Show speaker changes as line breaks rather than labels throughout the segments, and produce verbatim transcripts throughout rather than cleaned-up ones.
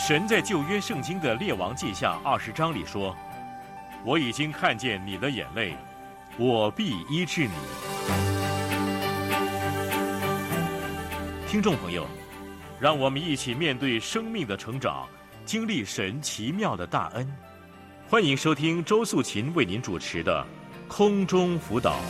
神在旧约圣经的列王记下二十章里说：“我已经看见你的眼泪，我必医治你。”听众朋友，让我们一起面对生命的成长，经历神奇妙的大恩。欢迎收听周素琴为您主持的空中辅导。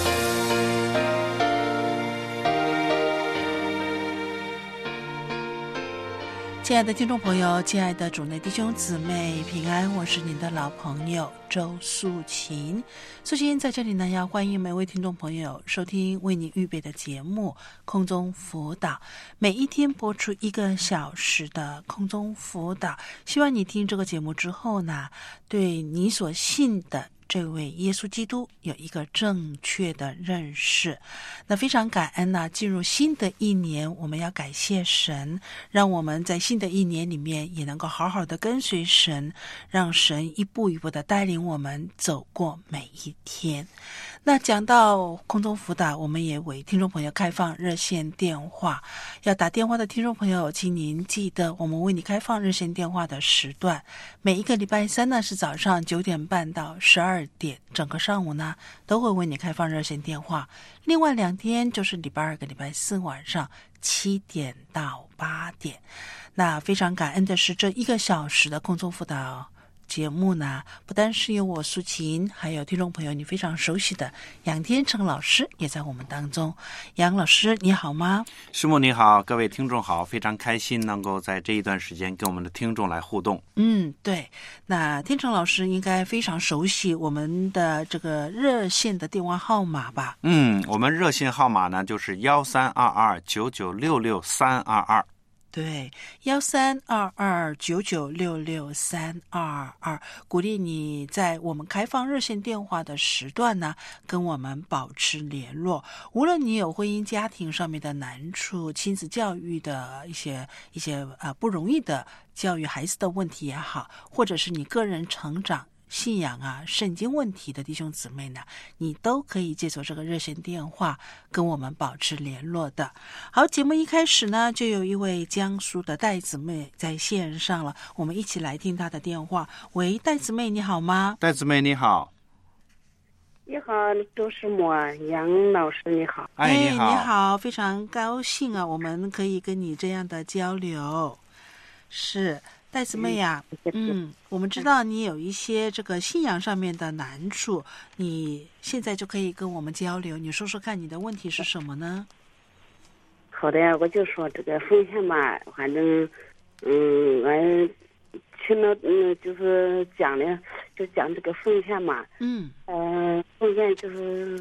亲爱的听众朋友，亲爱的主内弟兄姊妹平安，我是您的老朋友周素琴。素琴在这里呢，要欢迎每位听众朋友收听为您预备的节目空中辅导，每一天播出一个小时的空中辅导。希望你听这个节目之后呢，对你所信的这位耶稣基督有一个正确的认识。那非常感恩呢、啊，进入新的一年，我们要感谢神，让我们在新的一年里面也能够好好的跟随神，让神一步一步的带领我们走过每一天。那讲到空中辅导，我们也为听众朋友开放热线电话，要打电话的听众朋友，请您记得我们为你开放热线电话的时段，每一个礼拜三呢是早上九点半到十二点，整个上午呢都会为你开放热线电话。另外两天就是礼拜二跟礼拜四晚上七点到八点。那非常感恩的是，这一个小时的空中辅导节目呢，不单是由我素琴，还有听众朋友你非常熟悉的杨天成老师也在我们当中。杨老师你好吗？
师母你好，各位听众好，非常开心能够在这一段时间跟我们的听众来互动。
嗯，对，那天成老师应该非常熟悉我们的这个热线的电话号码吧？
嗯，我们热线号码呢就是幺三二二九九六六三二二。
对，幺三二二九九六六三二二，鼓励你在我们开放热线电话的时段呢，跟我们保持联络。无论你有婚姻家庭上面的难处，亲子教育的一些一些呃不容易的教育孩子的问题也好，或者是你个人成长信仰啊圣经问题的弟兄姊妹呢，你都可以借助这个热线电话跟我们保持联络的。好，节目一开始呢，就有一位江苏的戴姊妹在线上了，我们一起来听她的电话。喂，戴姊妹你好吗？
戴姊妹你好。
你好，周师母，杨老师你好。
哎，你好。
你好，非常高兴啊，我们可以跟你这样的交流。是戴姊妹呀、啊，嗯，我们知道你有一些这个信仰上面的难处，你现在就可以跟我们交流，你说说看你的问题是什么呢？
好的呀，我就说这个奉献嘛，反正，嗯，俺听了，嗯，就是讲的，就讲这个奉献嘛，
嗯，
呃，奉献就是，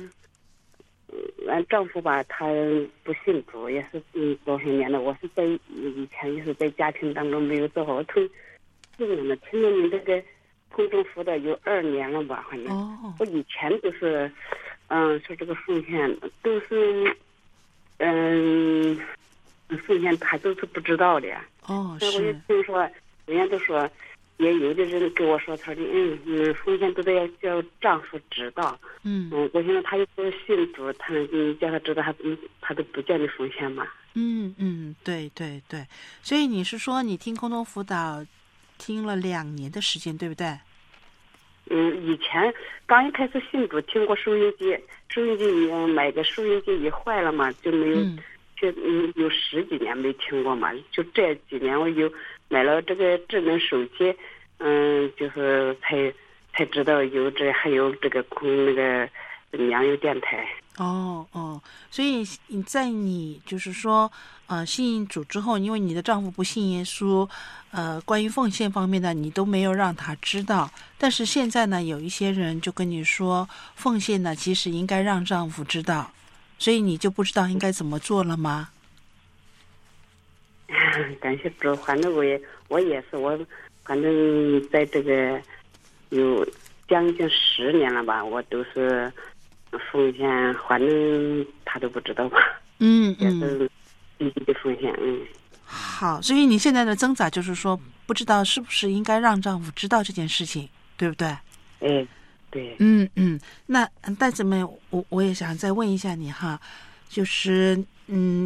俺丈夫吧，他不信主，也是嗯多少年了。我是在以前也是在家庭当中没有做好，我从四年了，听了你这个空中辅导有二年了吧，反正。
哦。
我以前都是，嗯，说这个奉献都是，嗯，奉献他都是不知道的。
哦，
是。我也听说，人家都说。也有的人跟我说，他说嗯嗯，奉献都得要叫丈夫知道。
嗯
嗯，我现在他又不信主，他嗯叫他知道，他嗯他都不叫你奉献嘛。
嗯嗯，对对对，所以你是说你听空中辅导听了两年的时间，对不对？
嗯，以前刚一开始信主听过收音机，收音机你买个收音机一坏了嘛，就没有，
嗯
就嗯有十几年没听过嘛，就这几年我有买了这个智能手机，嗯，就是才才知道有这还有这个空那个良友电台。
哦哦，所以你在你就是说，呃，信主之后，因为你的丈夫不信耶稣，呃，关于奉献方面呢，你都没有让他知道。但是现在呢，有一些人就跟你说，奉献呢，其实应该让丈夫知道，所以你就不知道应该怎么做了吗？
感谢主，反正我也我也是我，反正在这个有将近十年了吧，我都是奉献，反正他都不知道吧。
嗯嗯，
也是积极的奉献，嗯。
好，所以你现在的挣扎就是说，不知道是不是应该让丈夫知道这件事情，对不对？
哎，对。
嗯嗯，那戴姊妹，我我也想再问一下你哈，就是嗯，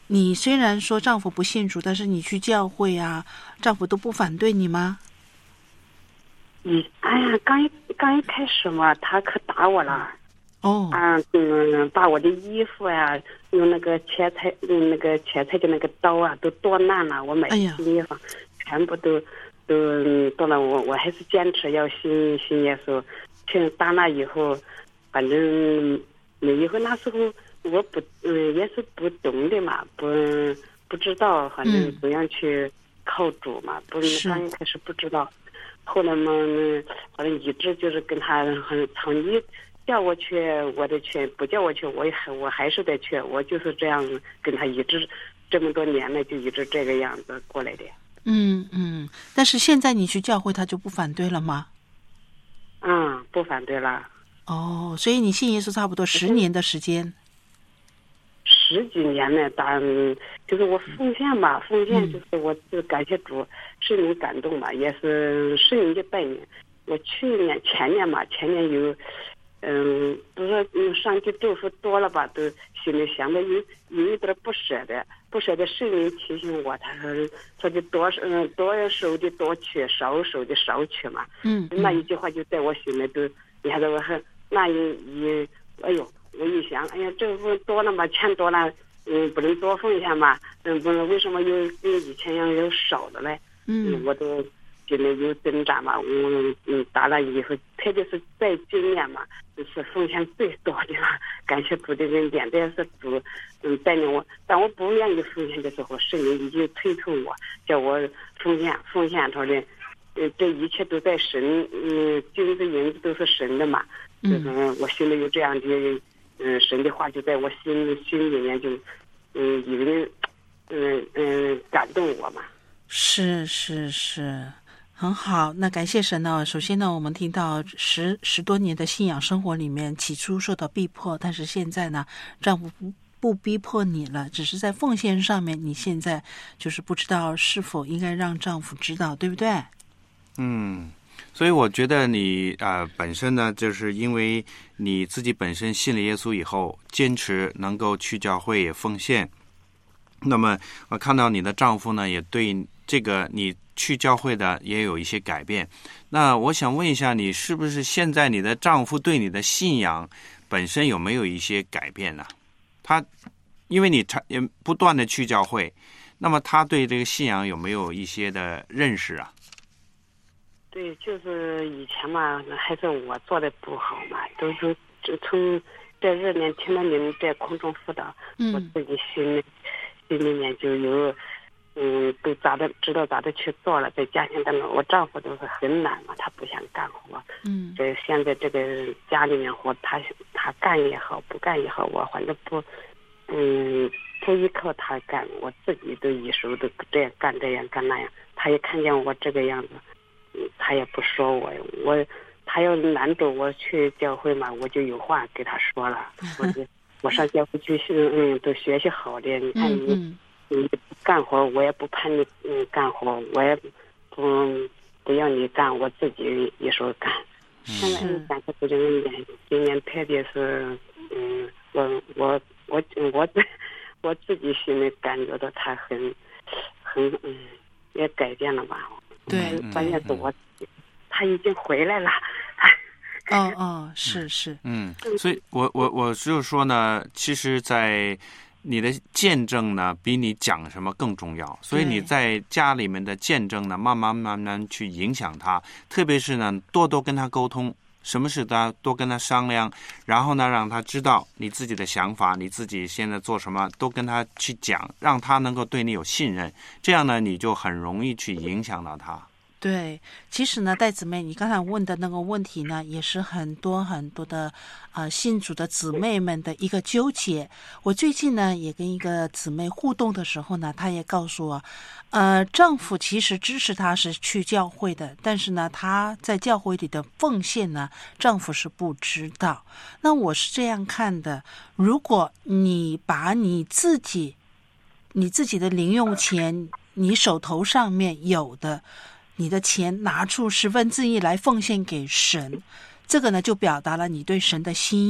你虽然说丈夫不信主，但是你去教会啊，丈夫都不反对你吗？
嗯，哎呀，刚一刚一开始嘛，他可打我了。
哦。
啊，嗯，把我的衣服呀、啊，用那个切菜，用那个切菜的那个刀啊，都剁烂了。我买的地方，哎、全部都都剁了。我我还是坚持要信信耶稣。去打那以后，反正那以后那时候我不嗯也是不懂的嘛，不不知道，反正怎样去靠主嘛，不刚一开始不知道。后来嘛，好像一直就是跟他很长，你叫我去我得去，不叫我去我也我还是得去，我就是这样跟他一直这么多年了，就一直这个样子过来的。
嗯嗯，但是现在你去教会，他就不反对了吗？
嗯，不反对了。
哦，所以你信耶稣差不多十年的时间。
十几年呢，当就是我奉献嘛，奉献就是我是感谢主，圣灵感动嘛，也是圣灵的带领。我去年前年嘛，前年有，嗯，不是嗯，上去祝福多了吧，都心里想的有有一点不舍得，不舍得圣灵提醒我，他说说的多嗯多收的多取，少收的少取嘛。
嗯，
那一句话就在我心里都，你看这我很那一一哎呦。我一想，哎呀，这不多了嘛，钱多了，嗯，不能多奉献嘛，嗯，不能为什么又跟以前一样有少的嘞？嗯，我都心里有挣扎嘛，我嗯打了以后，特别是在今年嘛，是奉献最多的了，感谢主的恩典，这也是主嗯带领我。当我不愿意奉献的时候，圣灵已经推动我，叫我奉献，奉献出来。嗯，这一切都在神，嗯，金子银子都是神的嘛，嗯，我心里有这样的。嗯，神的话就在我心心里面就，嗯，已经，嗯嗯，感动我嘛。
是是是，很好。那感谢神呢。首先呢，我们听到十十多年的信仰生活里面，起初受到逼迫，但是现在呢，丈夫不不逼迫你了，只是在奉献上面，你现在就是不知道是否应该让丈夫知道，对不对？
嗯。所以我觉得你啊、呃、本身呢，就是因为你自己本身信了耶稣以后，坚持能够去教会也奉献。那么我看到你的丈夫呢，也对这个你去教会的也有一些改变。那我想问一下，你是不是现在你的丈夫对你的信仰本身有没有一些改变呢？他因为你也不断的去教会，那么他对这个信仰有没有一些的认识啊？
对，就是以前嘛，还是我做的不好嘛，都是从这二年听了你们这空中辅导，嗯、我自己心里心里面就有，嗯，都咋的知道咋的去做了。在家庭当中，我丈夫都是很懒嘛，他不想干活，嗯，这现在这个家里面活，他他干也好，不干也好，我反正不，嗯，不依靠他干，我自己都一手都这样干这样干那样，他也看见我这个样子。他也不说我，我他要拦着我去教会嘛，我就有话给他说了。我就我上教会去，嗯，都学习好的。你看你，嗯、你干活，我也不怕你嗯干活，我也不不要你干，我自己一手干。现在感谢主的恩典，今年特别是嗯，我我我我我自己心里感觉到他很很嗯，也改变了吧。
对，
关键是我，他已经回来了。
哦哦，是是，
嗯，所以我我我就说呢，其实，在你的见证呢，比你讲什么更重要。所以你在家里面的见证呢，慢慢慢慢去影响他，特别是呢，多多跟他沟通。什么事都多跟他商量，然后呢，让他知道你自己的想法，你自己现在做什么，都跟他去讲，让他能够对你有信任。这样呢，你就很容易去影响到他。
对，其实呢，戴姊妹，你刚才问的那个问题呢，也是很多很多的呃信主的姊妹们的一个纠结。我最近呢，也跟一个姊妹互动的时候呢，她也告诉我，呃，丈夫其实支持她是去教会的，但是呢，她在教会里的奉献呢，丈夫是不知道。那我是这样看的，如果你把你自己你自己的零用钱，你手头上面有的你的钱拿出十分之一来奉献给神，这个呢就表达了你对神的心意。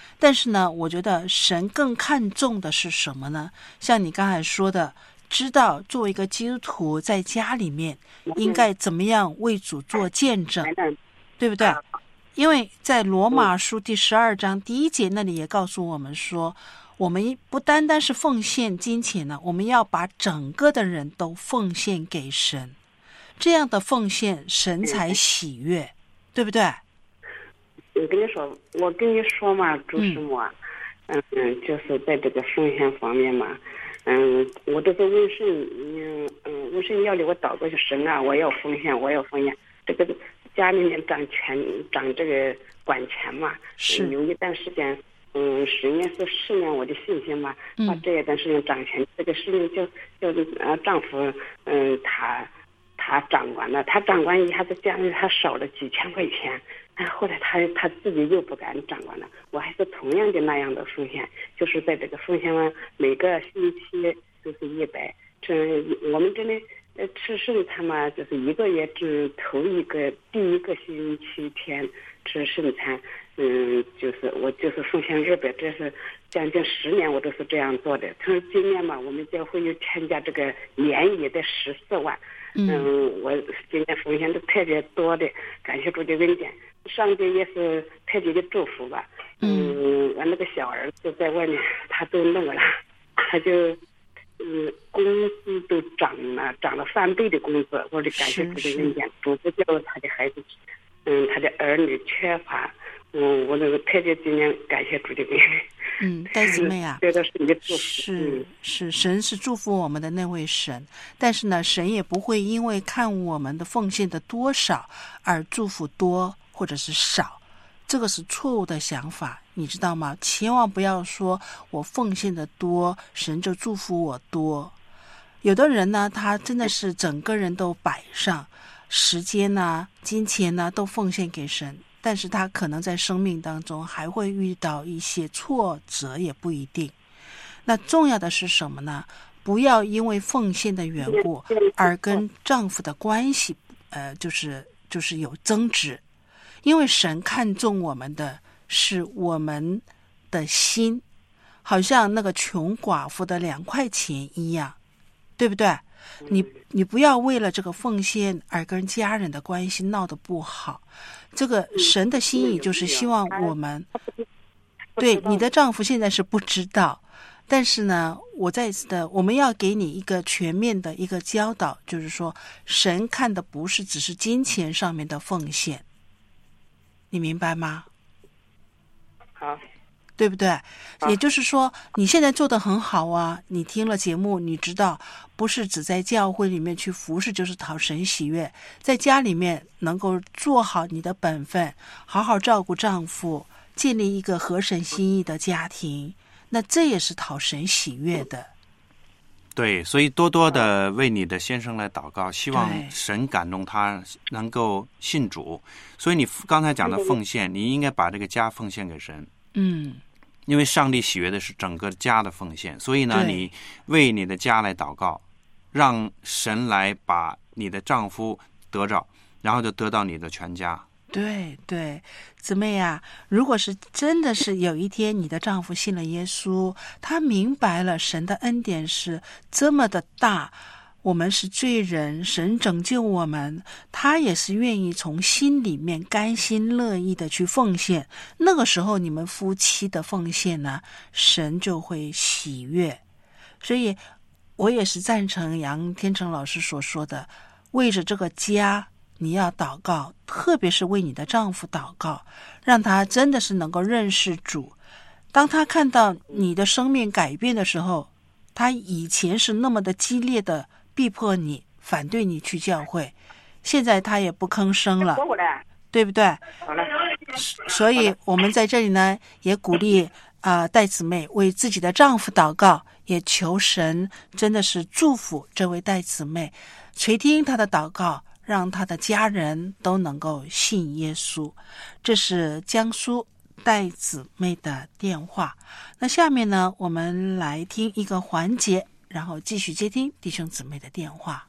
但是呢，我觉得神更看重的是什么呢？像你刚才说的，知道作为一个基督徒在家里面应该怎么样为主做见证，对不对？因为在罗马书第十二章第一节那里也告诉我们说，我们不单单是奉献金钱呢，我们要把整个的人都奉献给神，这样的奉献神才喜悦，对不对？
我跟你说，我跟你说嘛，朱师母，嗯嗯，就是在这个奉献方面嘛，嗯，我都是问神，嗯嗯，问神要的我祷告就神啊，我要奉献，我要奉献，这个家里面掌权掌这个管钱嘛，
是
有一段时间，嗯，十年是试验我的信心嘛，把这一段时间掌权，这个事情就就呃丈夫，嗯，他他掌管了，他掌管一下子家里他少了几千块钱。后来他他自己又不敢掌管了，我还是同样的那样的奉献，就是在这个奉献完每个星期都是一百，这我们这里呃吃圣餐嘛，就是一个月只头一个第一个星期天吃圣餐，嗯，就是我就是奉献二百，这是将近十年我都是这样做的。从今年嘛，我们教会又添加这个年也的十四万。嗯，我今年奉献的特别多的，感谢主的恩典，上帝也是特别的祝福吧。嗯，我那个小儿子在外面，他都那个了，他就嗯工资都涨了，涨了翻倍的工资。我的感谢主的恩典，主不叫他的孩子，嗯，他的儿女缺乏。嗯，我那个特别今年感谢主的恩典。
嗯，戴姊妹啊，
对的，是你的祝福。
是是，神是祝福我们的那位神，但是呢，神也不会因为看我们的奉献的多少而祝福多或者是少，这个是错误的想法，你知道吗？千万不要说我奉献的多，神就祝福我多。有的人呢，他真的是整个人都摆上，时间啊、金钱啊都奉献给神。但是他可能在生命当中还会遇到一些挫折，也不一定。那重要的是什么呢？不要因为奉献的缘故而跟丈夫的关系，呃，就是就是有争执。因为神看重我们的是我们的心，好像那个穷寡妇的两块钱一样，对不对？你你不要为了这个奉献而跟家人的关系闹得不好。这个神的心意就是希望我们，对，你的丈夫现在是不知道，但是呢，我再次的，我们要给你一个全面的一个教导，就是说，神看的不是只是金钱上面的奉献，你明白吗？
好。
对不对？也就是说，你现在做得很好啊！你听了节目，你知道，不是只在教会里面去服侍，就是讨神喜悦。在家里面能够做好你的本分，好好照顾丈夫，建立一个合神心意的家庭，那这也是讨神喜悦的。
对，所以多多的为你的先生来祷告，希望神感动他能够信主。所以你刚才讲的奉献，你应该把这个家奉献给神。
嗯。
因为上帝喜悦的是整个家的奉献，所以呢，你为你的家来祷告，让神来把你的丈夫得着，然后就得到你的全家。
对对，姊妹啊，如果是真的是有一天你的丈夫信了耶稣，他明白了神的恩典是这么的大，我们是罪人，神拯救我们，他也是愿意从心里面甘心乐意的去奉献。那个时候你们夫妻的奉献呢，神就会喜悦。所以我也是赞成杨天成老师所说的，为着这个家你要祷告，特别是为你的丈夫祷告，让他真的是能够认识主。当他看到你的生命改变的时候，他以前是那么的激烈的逼迫你，反对你去教会，现在他也不吭声了，对不对？所以我们在这里呢，也鼓励啊、呃、戴姊妹为自己的丈夫祷告，也求神真的是祝福这位戴姊妹，垂听她的祷告，让她的家人都能够信耶稣。这是江苏戴姊妹的电话。那下面呢，我们来听一个环节，然后继续接听弟兄姊妹的电话。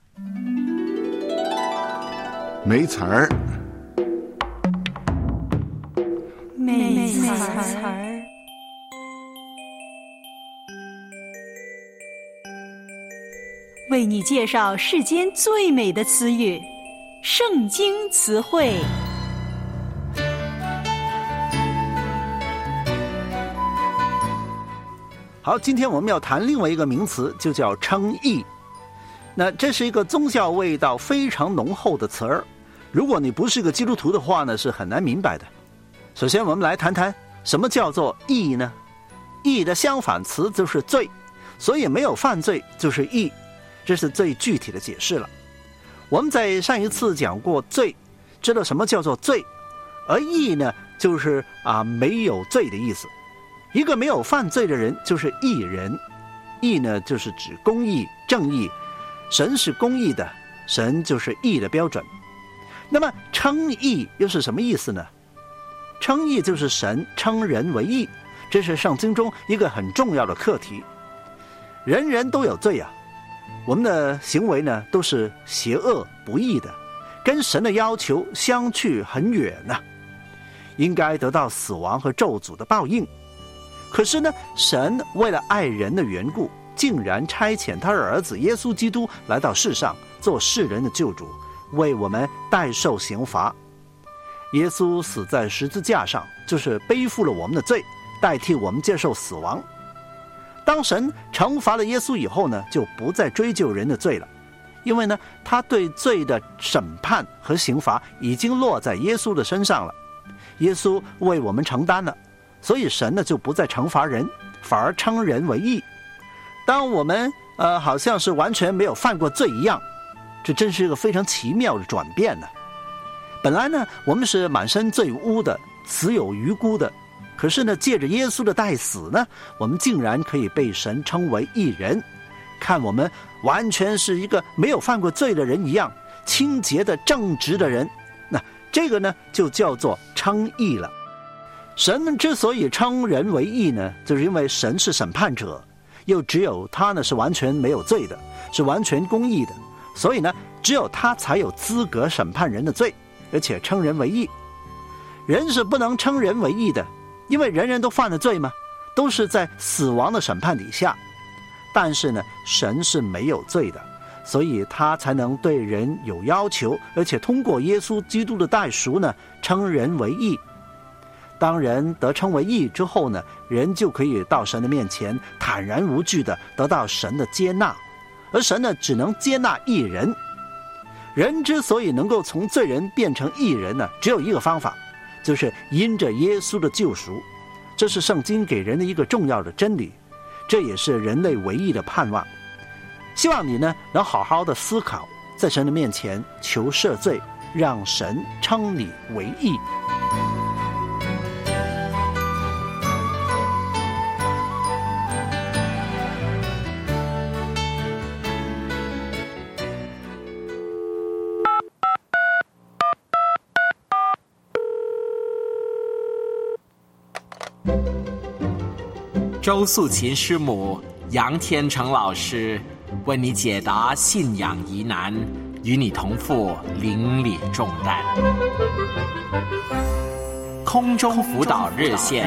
没词儿，
没词儿，
为你介绍世间最美的词语——圣经词汇。
好，今天我们要谈另外一个名词，就叫称义。那这是一个宗教味道非常浓厚的词儿，如果你不是个基督徒的话呢，是很难明白的。首先我们来谈谈什么叫做义呢？义的相反词就是罪，所以没有犯罪就是义，这是最具体的解释了。我们在上一次讲过罪，知道什么叫做罪，而义呢，就是啊没有罪的意思。一个没有犯罪的人就是义人，义呢就是指公义、正义，神是公义的，神就是义的标准。那么称义又是什么意思呢？称义就是神称人为义，这是圣经中一个很重要的课题。人人都有罪啊，我们的行为呢都是邪恶不义的，跟神的要求相去很远呢、啊，应该得到死亡和咒诅的报应。可是呢，神为了爱人的缘故，竟然差遣他的儿子耶稣基督来到世上，做世人的救主，为我们代受刑罚。耶稣死在十字架上，就是背负了我们的罪，代替我们接受死亡。当神惩罚了耶稣以后呢，就不再追究人的罪了，因为呢，他对罪的审判和刑罚已经落在耶稣的身上了，耶稣为我们承担了，所以神呢就不再惩罚人，反而称人为义。当我们呃好像是完全没有犯过罪一样，这真是一个非常奇妙的转变呢。本来呢，我们是满身罪污的，死有余辜的，可是呢，借着耶稣的代死呢，我们竟然可以被神称为义人，看我们完全是一个没有犯过罪的人一样，清洁的正直的人。那这个呢，就叫做称义了。神之所以称人为义呢，就是因为神是审判者，又只有他呢是完全没有罪的，是完全公义的，所以呢，只有他才有资格审判人的罪，而且称人为义。人是不能称人为义的，因为人人都犯了罪嘛，都是在死亡的审判底下。但是呢，神是没有罪的，所以他才能对人有要求，而且通过耶稣基督的代赎呢，称人为义。当人得称为义之后呢，人就可以到神的面前坦然无惧的得到神的接纳，而神呢，只能接纳义人。人之所以能够从罪人变成义人呢，只有一个方法，就是因着耶稣的救赎。这是圣经给人的一个重要的真理，这也是人类唯一的盼望。希望你呢，能好好的思考，在神的面前求赦罪，让神称你为义。
周素琴师母、杨天成老师为你解答信仰疑难，与你同负邻里重担。空中辅导热线，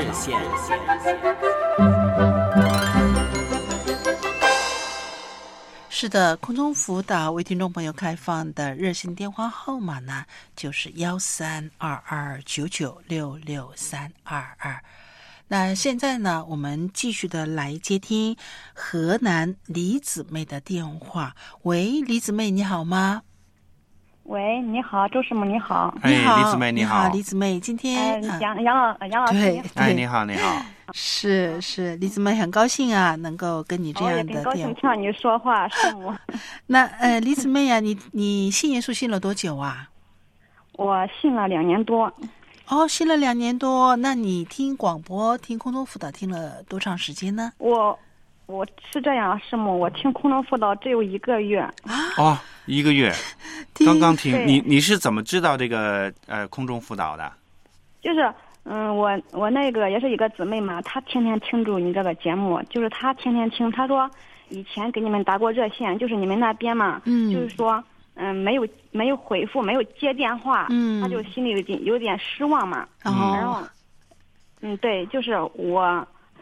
是的，空中辅导为听众朋友开放的热线电话号码呢，就是幺三二二九九六六三二二。那现在呢，我们继续的来接听河南李姊妹的电话。喂，李姊妹，你好吗？
喂，你好，周师母，你好。
你好，
哎、李姊妹，你好，
好李姊妹，今天、
呃、杨杨老杨老师，
对，
哎，你好，你好。
是是，李姊妹很高兴啊，能够跟你这样的电话。
我也很高兴听到你说话，师母。
那呃，李姊妹呀、啊，你你信耶稣信了多久啊？
我信了两年多。
哦，信了两年多，那你听广播、听空中辅导听了多长时间呢？
我我是这样，师母，我听空中辅导只有一个月。
啊？
哦，一个月，刚刚听。你你是怎么知道这个呃空中辅导的？
就是嗯，我我那个也是一个姊妹嘛，她天天听住你这个节目，就是她天天听，她说以前给你们打过热线，就是你们那边嘛，
嗯，
就是说。嗯，没有没有回复，没有接电话，
嗯，
他就心里有点有点失望嘛。
哦、
然后，嗯，对，就是我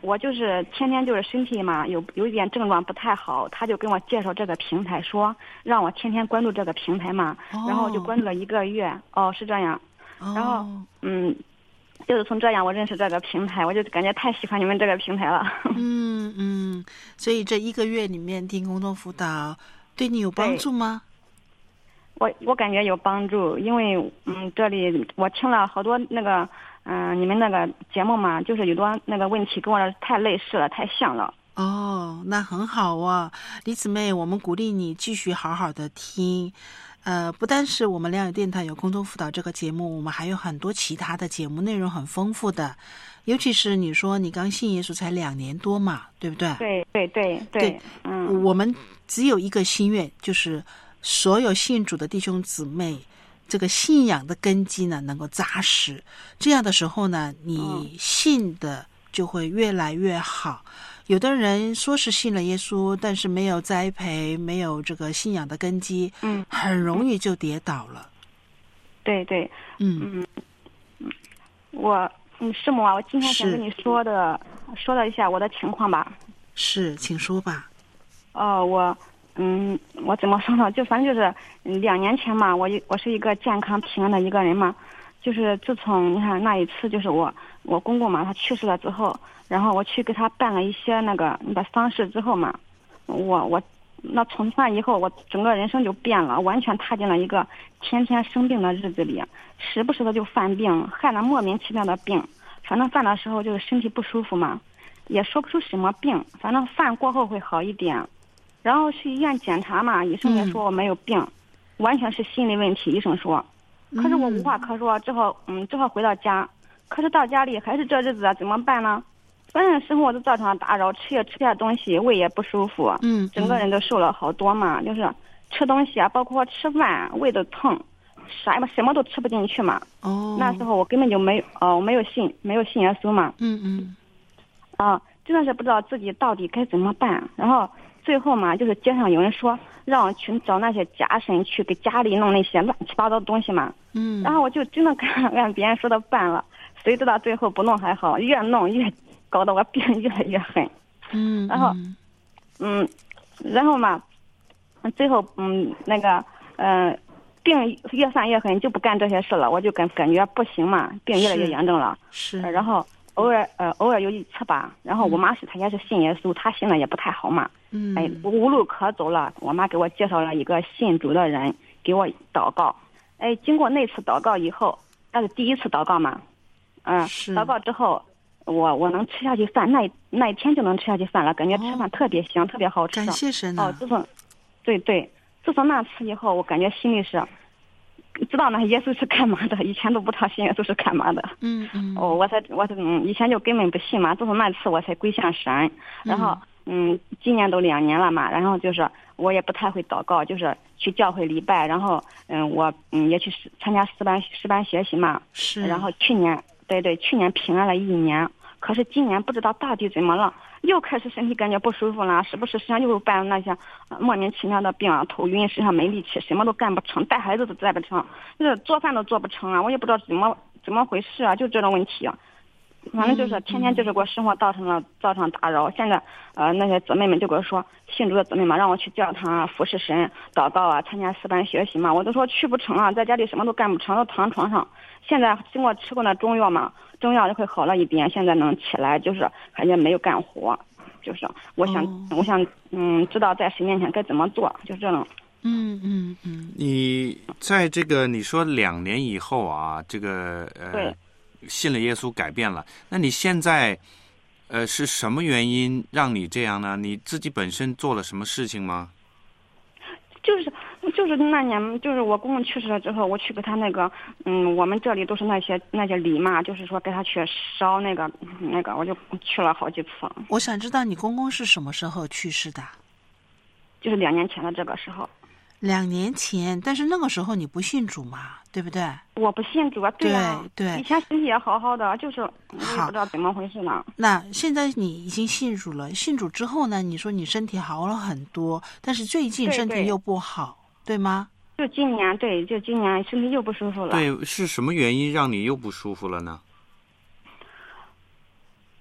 我就是天天就是身体嘛，有有一点症状不太好，他就跟我介绍这个平台，说让我天天关注这个平台嘛，
哦、
然后就关注了一个月。哦，是这样。
哦、
然后嗯，就是从这样我认识这个平台，我就感觉太喜欢你们这个平台了。
嗯嗯，所以这一个月里面听公众辅导对你有帮助吗？
我我感觉有帮助，因为嗯，这里我听了好多那个嗯、呃，你们那个节目嘛，就是有多那个问题跟我太类似了，太像了。
哦，那很好啊，李姊妹，我们鼓励你继续好好的听。呃，不单是我们良友电台有公众辅导这个节目，我们还有很多其他的节目，内容很丰富的。尤其是你说你刚信耶稣才两年多嘛，对不对？
对对对 对, 对，嗯，
我们只有一个心愿，就是所有信主的弟兄姊妹，这个信仰的根基呢能够扎实，这样的时候呢，你信的就会越来越好。有的人说是信了耶稣，但是没有栽培，没有这个信仰的根基，
嗯，
很容易就跌倒了。
对对，
嗯
嗯，我嗯师母啊，我今天想跟你说的说了一下我的情况吧。
是，请说吧。
哦，我嗯，我怎么说呢？就反正就是两年前嘛，我我是一个健康平安的一个人嘛。就是自从你看那一次，就是我我公公嘛，他去世了之后，然后我去给他办了一些那个那个丧事之后嘛，我我那从那以后，我整个人生就变了，完全踏进了一个天天生病的日子里，时不时的就犯病，害了莫名其妙的病。反正犯的时候就是身体不舒服嘛，也说不出什么病，反正犯过后会好一点。然后去医院检查嘛，医生也说我没有病，嗯、完全是心理问题。医生说，可是我无话可说，只好嗯，只好回到家。可是到家里还是这日子啊，怎么办呢？反正生活都造成了打扰，吃也吃不下东西，胃也不舒服，
嗯，
整个人都瘦了好多嘛。就是吃东西啊，包括吃饭，胃都疼，啥什么都吃不进去嘛。
哦，
那时候我根本就没有哦，我没有信，没有信耶稣嘛。
嗯嗯。
啊，真的是不知道自己到底该怎么办。然后最后嘛，就是街上有人说让我去找那些家神去给家里弄那些乱七八糟的东西嘛。
嗯。
然后我就真的按按别人说的办了，谁知道最后不弄还好，越弄越搞得我病越来越狠。
嗯。
然后，嗯，然后嘛，最后嗯那个呃病越犯越狠，就不干这些事了。我就感感觉不行嘛，病越来越严重了。
是。
呃、然后偶尔呃偶尔有一次吧，然后我妈是她也是信耶稣，她信的也不太好嘛。
嗯。
哎，无路可走了，我妈给我介绍了一个信主的人给我祷告。哎，经过那次祷告以后，那是第一次祷告嘛。嗯、呃，祷告之后，我我能吃下去饭，那那一天就能吃下去饭了，感觉吃饭特别香，哦、特别好吃。
感谢神啊！
哦，自从，对对，自从那次以后，我感觉心里是知道那耶稣是干嘛的，以前都不知道信耶稣是干嘛的。
嗯嗯。
哦，我才我才嗯，以前就根本不信嘛，自从那次我才归向神，然后嗯，今年都两年了嘛，然后就是我也不太会祷告，就是去教会礼拜，然后嗯，我嗯也去参加诗班诗班学习嘛。
是。
然后去年。对对，去年平安了一年，可是今年不知道到底怎么了，又开始身体感觉不舒服了，时不时身上又伴那些、呃、莫名其妙的病啊，头晕，身上没力气，什么都干不成，带孩子都带不成，就是做饭都做不成啊，我也不知道怎么怎么回事啊，就这种问题、啊，反正就是天天就是给我生活造成了造成打扰。现在呃那些姊妹们就跟我说，信主的姊妹嘛，让我去教堂啊服侍神祷告啊，参加诗班学习嘛，我都说去不成啊，在家里什么都干不成，都躺床上。现在经过吃过那中药嘛，中药就会好了一点，现在能起来，就是感觉没有干活，就是我想、哦、我想嗯知道在神面前该怎么做，就这种。
嗯嗯嗯。
你在这个你说两年以后啊，这个呃信了耶稣改变了，那你现在呃是什么原因让你这样呢？你自己本身做了什么事情吗？
就是就是那年，就是我公公去世了之后，我去给他那个，嗯，我们这里都是那些那些礼嘛，就是说给他去烧那个那个，我就去了好几次。
我想知道你公公是什么时候去世的？
就是两年前的这个时候。
两年前，但是那个时候你不信主嘛，对不对？
我不信主啊，对啊，
对，
以前身体也好好的，就是我也不知道怎么回事呢。
那现在你已经信主了，信主之后呢？你说你身体好了很多，但是最近身体又不好， 对, 对, 对吗？
就今年，对，就今年身体又不舒服了。
对，是什么原因让你又不舒服了呢？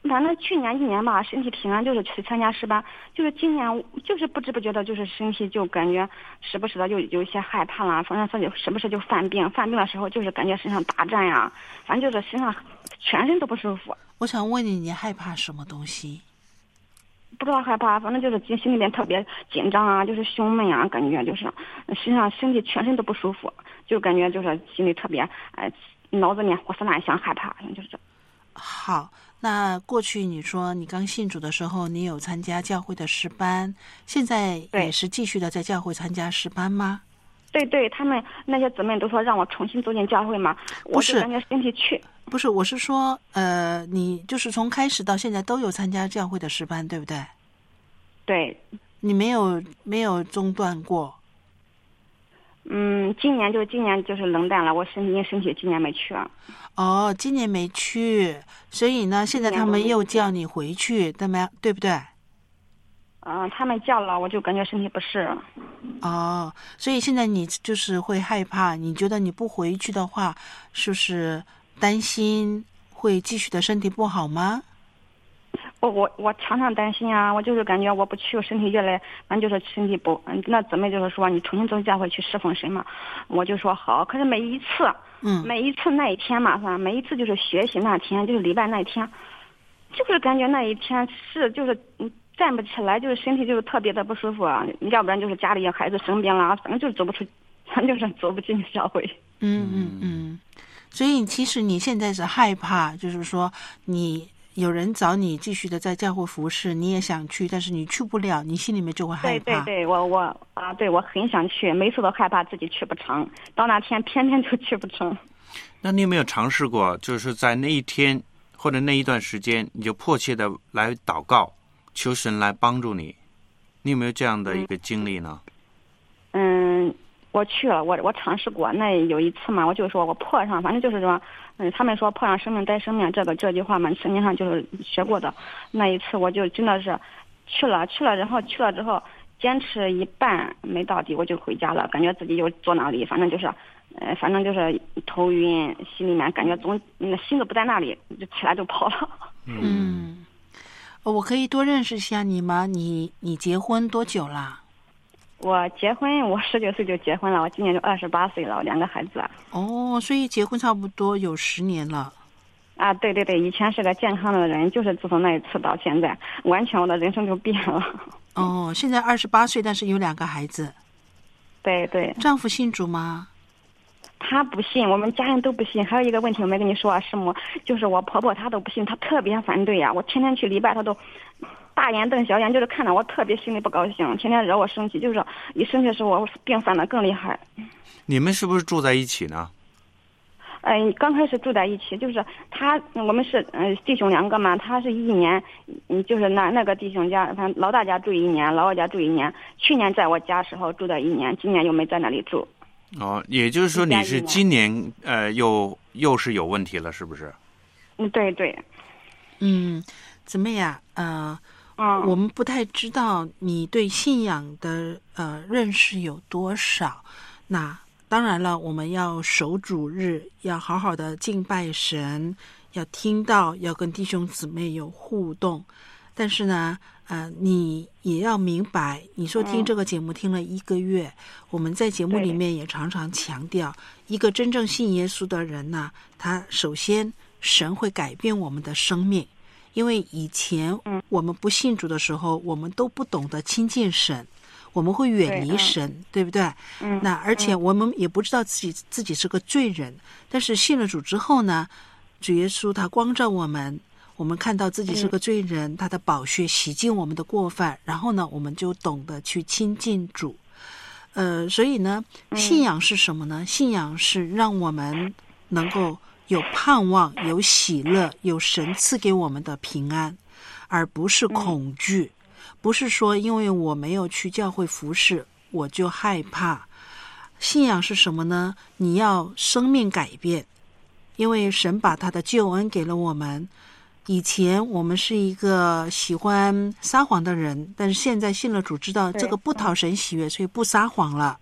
反正去年一年吧，身体平安，就是去参加诗班，就是今年就是不知不觉的，就是身体就感觉时不时的就有一些害怕了，反正说就时不时就犯病，犯病的时候就是感觉身上打颤呀，反正就是身上全身都不舒服。
我想问你，你害怕什么东西？
不知道害怕，反正就是心里面特别紧张啊，就是胸闷啊，感觉就是身上身体全身都不舒服，就感觉就是心里特别呃脑子里面胡思乱想，害怕，就是这。
好，那过去你说你刚信主的时候，你有参加教会的诗班，现在也是继续的在教会参加诗班吗？
对对，他们那些姊妹都说让我重新走进教会嘛，我就感觉身体去。
不是，我是说，呃，你就是从开始到现在都有参加教会的诗班，对不对？
对。
你没有没有中断过？
嗯，今年就今年就是冷淡了，我身体身体今年没去。
哦，今年没去，所以呢，现在他们又叫你回去，对吗？对不对？
嗯、呃，他们叫了，我就感觉身体不适。
哦，所以现在你就是会害怕，你觉得你不回去的话，是不是担心会继续的身体不好吗？
我我我常常担心啊，我就是感觉我不去，我身体越来，反正就是身体不，嗯，那姊妹就是说你重新走教会去侍奉神嘛，我就说好。可是每一次，
嗯，
每一次那一天嘛，是吧？每一次就是学习那天，就是礼拜那一天，就是感觉那一天是就是嗯站不起来，就是身体就是特别的不舒服啊，要不然就是家里孩子生病了，反正就是走不出，反正就是走不进教会。
嗯嗯嗯，所以其实你现在是害怕，就是说你。有人找你继续的在教会服侍，你也想去，但是你去不了，你心里面就会害怕。
对对对，我我啊，对我很想去，每次都害怕自己去不成，到那天偏偏就去不成。
那你有没有尝试过，就是在那一天或者那一段时间，你就迫切的来祷告，求神来帮助你？你有没有这样的一个经历呢？
嗯，我去了，我我尝试过。那有一次嘛，我就说我迫上，反正就是说。嗯，他们说迫上生命带生命，这个这句话嘛，圣经上就是学过的。那一次我就真的是去了，去了，然后去了之后坚持一半没到底，我就回家了，感觉自己就坐那里，反正就是，呃，反正就是头晕，心里面感觉总那心都不在那里，就起来就跑了。
嗯，我可以多认识一下你吗？你你结婚多久啦？
我结婚，我十九岁就结婚了，我今年就二十八岁了，两个孩子。
哦，所以结婚差不多有十年了。
啊，对对对，以前是个健康的人，就是自从那一次到现在，完全我的人生就变了。
哦，现在二十八岁，但是有两个孩子。
对对。
丈夫信主吗？
他不信，我们家人都不信。还有一个问题我没跟你说啊，师母，就是我婆婆她都不信，她特别反对呀、啊。我天天去礼拜，她都大眼瞪小眼，就是看到我特别心里不高兴，天天惹我生气，就是一生气的时候我病犯的更厉害。
你们是不是住在一起呢？
嗯、呃，刚开始住在一起，就是他我们是嗯、呃、弟兄两个嘛，他是一年，嗯就是那那个弟兄家，反正老大家住一年，老二家住一年。去年在我家时候住的一年，今年又没在那里住。
哦，也就是说你是今年呃又又是有问题了，是不是？
嗯，对对。
嗯，怎么样？呃，
嗯，
我们不太知道你对信仰的呃认识有多少。那当然了，我们要守主日，要好好的敬拜神，要听到，要跟弟兄姊妹有互动。但是呢，呃，你也要明白，你说听这个节目听了一个月，嗯、我们在节目里面也常常强调，一个真正信耶稣的人呢，他首先神会改变我们的生命，因为以前我们不信主的时候，我们都不懂得亲近神，我们会远离神， 对,、嗯、对不对？
嗯，
那而且我们也不知道自己自己是个罪人，但是信了主之后呢，主耶稣他光照我们。我们看到自己是个罪人，嗯、他的宝血洗净我们的过犯，然后呢，我们就懂得去亲近主。呃，所以呢，信仰是什么呢？嗯、信仰是让我们能够有盼望、有喜乐、有神赐给我们的平安，而不是恐惧。嗯、不是说因为我没有去教会服侍，我就害怕。信仰是什么呢？你要生命改变，因为神把他的救恩给了我们。以前我们是一个喜欢撒谎的人，但是现在信了主，知道这个不讨神喜悦，所以不撒谎了。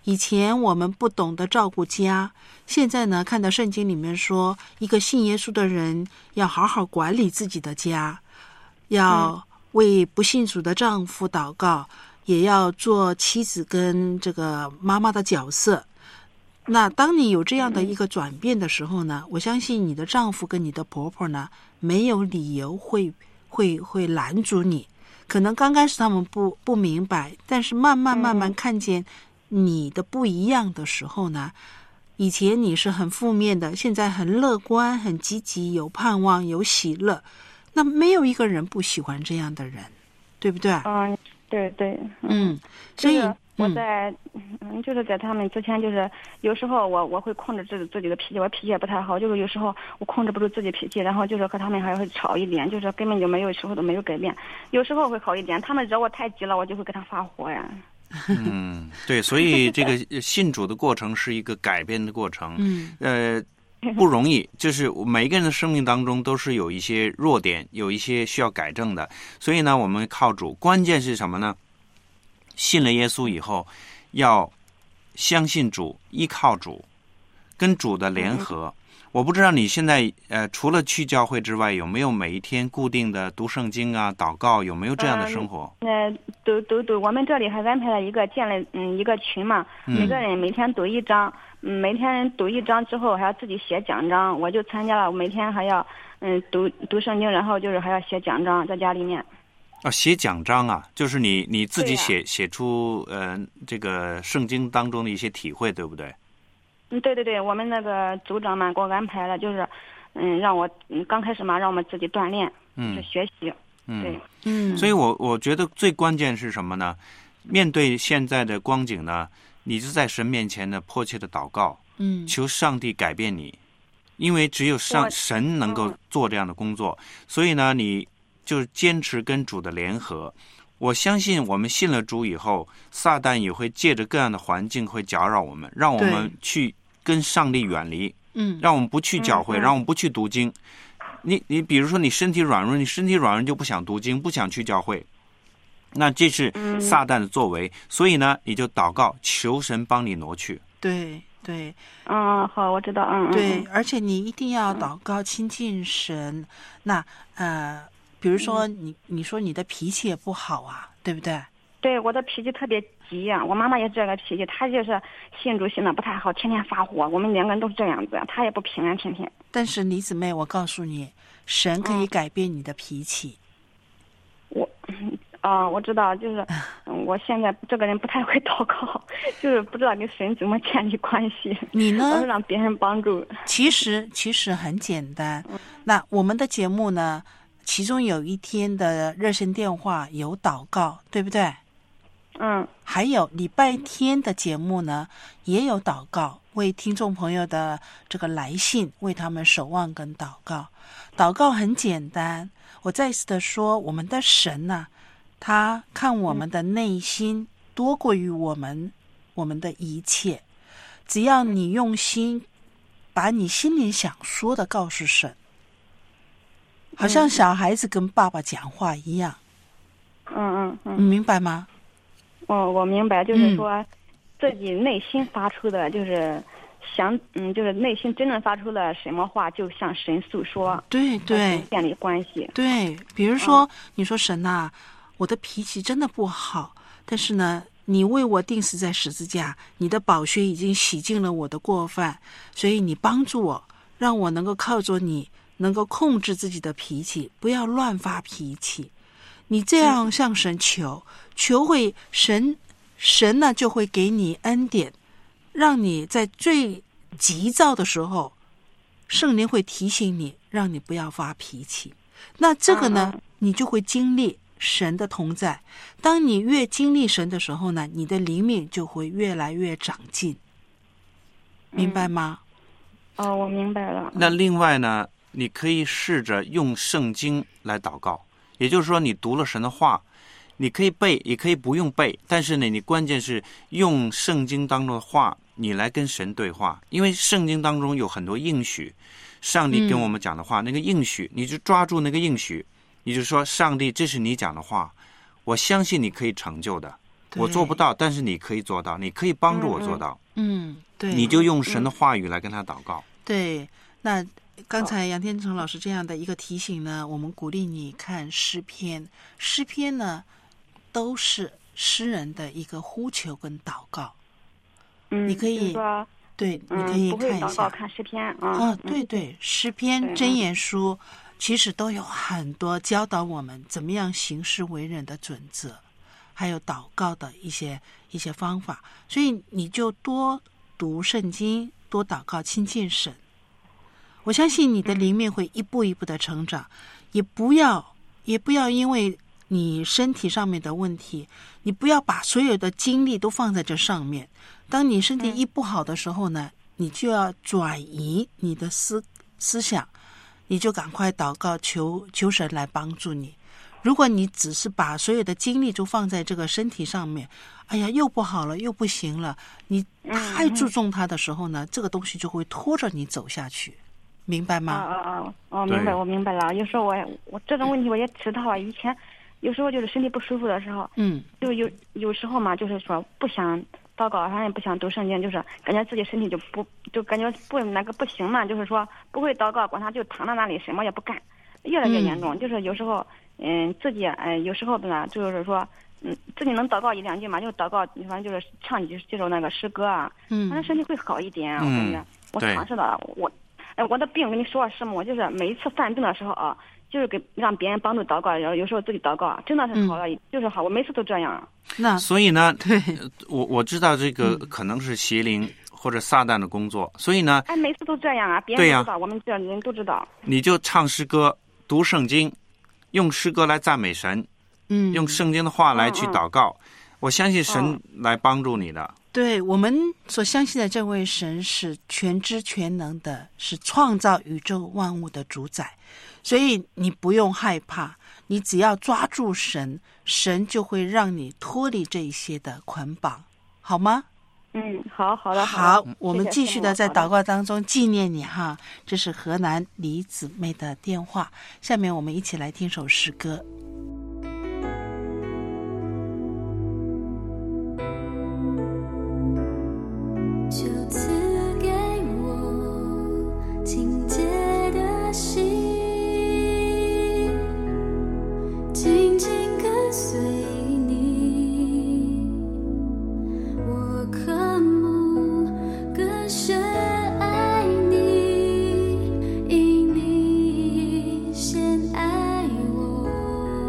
以前我们不懂得照顾家，现在呢，看到圣经里面说，一个信耶稣的人要好好管理自己的家，要为不信主的丈夫祷告，也要做妻子跟这个妈妈的角色。那当你有这样的一个转变的时候呢，我相信你的丈夫跟你的婆婆呢，没有理由会会会拦阻你。可能刚开始他们不不明白，但是慢慢慢慢看见你的不一样的时候呢，以前你是很负面的，现在很乐观、很积极，有盼望、有喜乐。那没有一个人不喜欢这样的人，对不对？
嗯，对对，
嗯，所以。
我在嗯，就是在他们之前，就是有时候我我会控制自自己的脾气，我脾气也不太好，就是有时候我控制不住自己脾气，然后就是和他们还会吵一点，就是根本就没有时候都没有改变，有时候会好一点，他们惹我太急了，我就会跟他发火呀。
嗯，对，所以这个信主的过程是一个改变的过程，嗯，呃，不容易，就是每一个人的生命当中都是有一些弱点，有一些需要改正的，所以呢，我们靠主，关键是什么呢？信了耶稣以后，要相信主，依靠主，跟主的联合。嗯、我不知道你现在呃，除了去教会之外，有没有每一天固定的读圣经啊、祷告，有没有这样的生活？
呃，都都都，我们这里还安排了一个建了嗯一个群嘛，嗯、每个人每天读一章，嗯，每天读一章之后还要自己写奖章，我就参加了，每天还要嗯读读圣经，然后就是还要写奖章，在家里面。
啊，写奖章啊，就是你你自己写、
啊、
写出呃这个圣经当中的一些体会，对不对？
嗯，对对对，我们那个组长嘛给我安排了，就是嗯让我嗯刚开始嘛让我们自己锻炼，嗯，就学习，
嗯，
对，
嗯，
所以我我觉得最关键是什么呢？面对现在的光景呢，你是在神面前的迫切的祷告，嗯，求上帝改变你，因为只有上神能够做这样的工作，所以呢你。就是坚持跟主的联合，我相信我们信了主以后，撒旦也会借着各样的环境会搅扰我们，让我们去跟上帝远离，嗯，让我们不去教会，嗯、让我们不去读经。你你比如说你身体软弱，你身体软弱就不想读经，不想去教会，那这是撒旦的作为。嗯、所以呢，你就祷告，求神帮你挪去。
对对，
嗯，好，我知道，嗯，
对，而且你一定要祷告亲近神。那呃。比如说你你说你的脾气也不好啊，对不对？
对，我的脾气特别急呀、啊，我妈妈也是这个脾气，她就是信主信的不太好，天天发火，我们两个人都是这样子，她也不平安，天天。
但是李姊妹，我告诉你，神可以改变你的脾气。
嗯、我啊、呃，我知道，就是我现在这个人不太会祷告，就是不知道跟神怎么建立关系。
你呢？
我是让别人帮助。
其实其实很简单，那我们的节目呢？其中有一天的热线电话有祷告，对不对？
嗯。
还有礼拜天的节目呢，也有祷告，为听众朋友的这个来信，为他们守望跟祷告。祷告很简单，我再次的说，我们的神呢、啊，他看我们的内心多过于我们、嗯、我们的一切。只要你用心，把你心里想说的告诉神。好像小孩子跟爸爸讲话一样，
嗯嗯嗯，
你明白吗？
哦，我明白，就是说、嗯、自己内心发出的，就是想，嗯，就是内心真正发出了什么话，就向神诉说，
对对，
建立关系。
对，比如说，嗯、你说神啊，我的脾气真的不好，但是呢，你为我钉死在十字架，你的宝血已经洗净了我的过犯，所以你帮助我，让我能够靠着你。能够控制自己的脾气，不要乱发脾气。你这样向神求，求会神，神呢就会给你恩典，让你在最急躁的时候，圣灵会提醒你，让你不要发脾气。那这个呢，你就会經歷神的同在。當你越經歷神的時候呢，你的靈命就會越來越長進。明白嗎？
嗯、哦，我明白了。
那另外呢，你可以試着用聖經來禱告，也就是說你讀了神的話，你可以背也可以不用背，但是呢你關鍵是用聖經當中的話你來跟神對話，因為聖經當中有很多應許，上帝跟我們講的話、嗯、那個應許你就抓住那個應許，你就說上帝這是你講的話，我相信你可以成就的， 我做不到，但是你可以做到，你可以帮助我做到。
嗯，对，
你就用神的话语来跟他祷告。
对，那刚才杨天成老师这样的一个提醒呢，我们鼓励你看诗篇，诗篇呢都是诗人的一个呼求跟祷告。
嗯，
你可以
说
对，
嗯、
你可以看一
不会祷告
下。
看诗篇啊。
啊，对对，诗篇、箴言书其实都有很多教导我们怎么样行事为人的准则，还有祷告的一些一些方法。所以你就多读圣经，多祷告，亲近神。我相信你的灵命会一步一步的成长，也不要也不要因为你身体上面的问题，你不要把所有的精力都放在这上面。当你身体一不好的时候呢，你就要转移你的思思想，你就赶快祷告，求求神来帮助你。如果你只是把所有的精力都放在这个身体上面，哎呀，又不好了，又不行了，你太注重它的时候呢，这个东西就会拖着你走下去，明白吗？
啊啊啊！哦，明白，我明白了。有时候我我这种问题我也知道啊，以前有时候就是身体不舒服的时候，
嗯，
就有有时候嘛，就是说不想祷告，反正也不想读圣经，就是感觉自己身体就不就感觉不那个不行嘛，就是说不会祷告，管他就躺在那里什么也不干，越来越严重。嗯、就是有时候，嗯，自己哎，有时候呢，就是说，嗯，自己能祷告一两句嘛，就祷告，反正就是唱几几首那个诗歌啊，嗯，反正身体会好一点。我感觉我尝试了，我，哎，我的病跟你说是么？就是每一次犯病的时候啊，就是给让别人帮助祷告，然后有时候自己祷告，真的是好了，嗯、就是好。我每次都这样。
那
所以呢，对，我我知道这个可能是邪灵或者撒旦的工作，所以呢，
哎，每次都这样啊，别人都知道，我们这人都知道。
你就唱诗歌，读圣经，用诗歌来赞美神，
嗯，
用圣经的话来去祷告，嗯嗯我相信神来帮助你的。哦、
对，我们所相信的这位神是全知全能的，是创造宇宙万物的主宰，所以你不用害怕，你只要抓住神，神就会让你脱离这一些的捆绑，好吗？
嗯，好好的，
好，好我们继续的在祷告当中纪念你哈。这是河南李姊妹的电话，下面我们一起来听首诗歌。
就赐给我清洁的心，紧紧跟随你，我渴慕更深爱你，因你先爱我。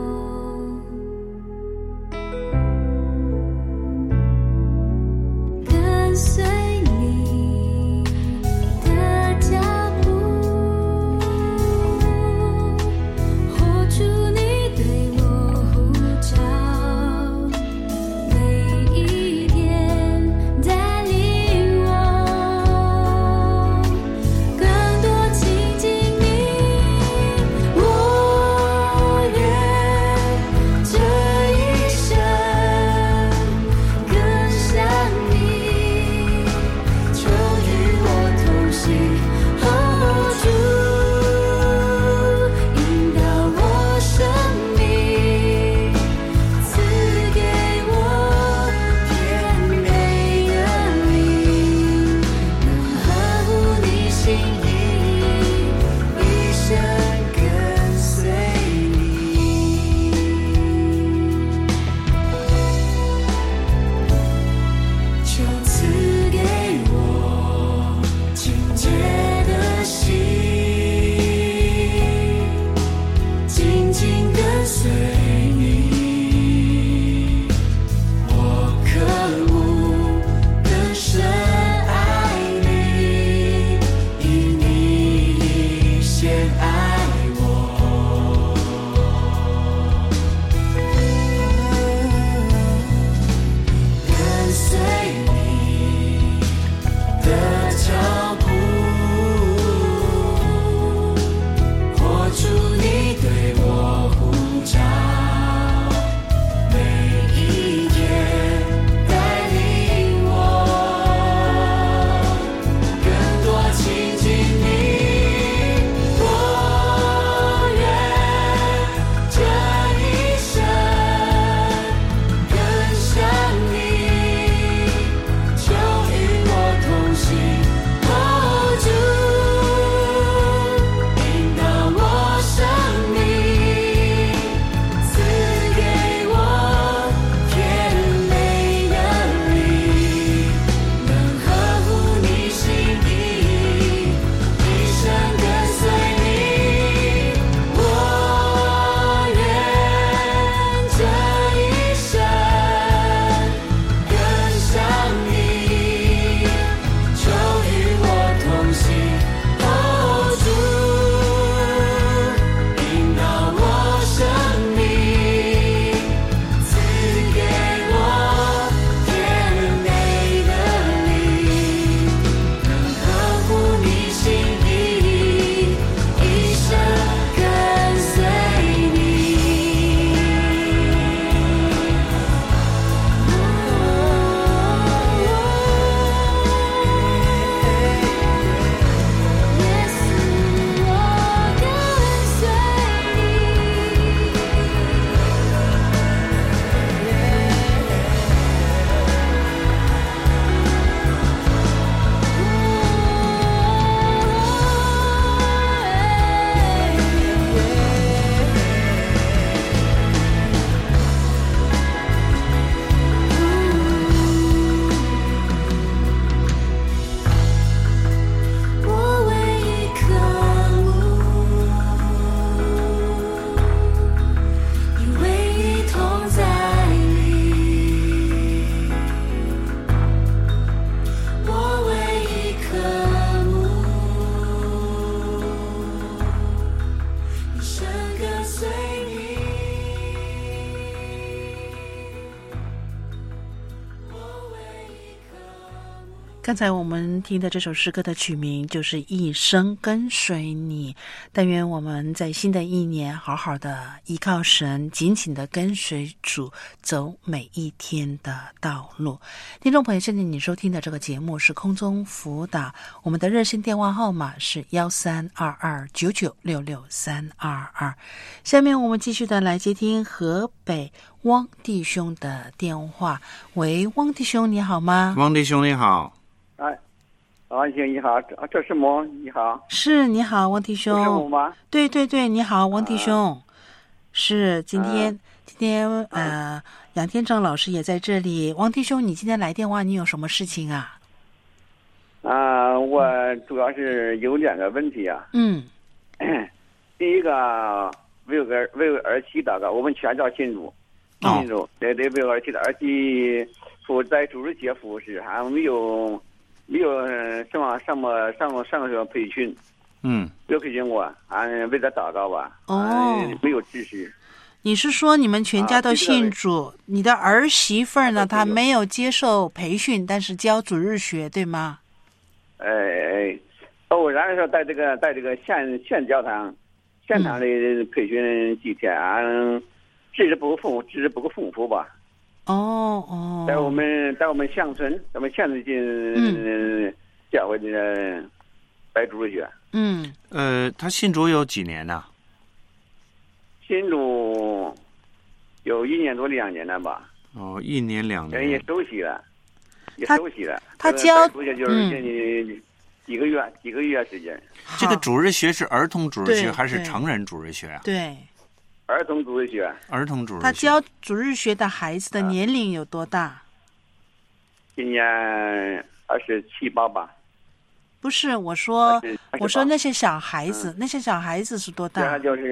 刚才我们听的这首诗歌的曲名就是《一生跟随你》，但愿我们在新的一年好好的依靠神，紧紧的跟随主，走每一天的道路。听众朋友，现在你收听的这个节目是空中辅导，我们的热线电话号码是一三二二九九六六三二二。下面我们继续的来接听河北汪弟兄的电话。喂，汪弟兄你好吗？
汪弟兄你好。
哎，王兄你好，这这是么？你好，
是你好，汪弟兄。
是我吗？
对对对，你好，汪弟兄。啊、是今天、啊、今天呃，杨天正老师也在这里。汪弟兄，你今天来电话，你有什么事情啊？
啊，我主要是有两个问题啊。
嗯。
第一个，为个为儿媳祷告，我们全家信主，信主，对对，为儿媳的儿媳服在主日节服侍，还没有。没有什么什么上过上过培训，
嗯，
没有培训过，啊，为他祷告吧，
哦，
啊、没有知识。
你是说你们全家都信主，啊、你的儿媳妇呢？她没有接受培训，但是教主日学，对吗？
哎哎，偶然的时候在这个在这个县县教堂，县堂的培训几天，啊，知识不够丰，知识不够丰富吧。
哦哦，
在我们在我们乡村，咱们县最近嗯教会的白主日学。
嗯，
呃，他信主有几年呢？
信主有一年多两年了吧？
哦，一年两年。
也熟悉了，也熟悉了。
他教
主学就是嗯几个月几个月时间。
这个主日学是儿童主日学还是
对
成人主日学啊？
对。
儿童主日学，
儿童主日学。
他教主日学的孩子的年龄有多大？啊、
今年二十七八吧。
不是，我说我说那些小孩子，嗯、那些小孩子是多大？
那就是，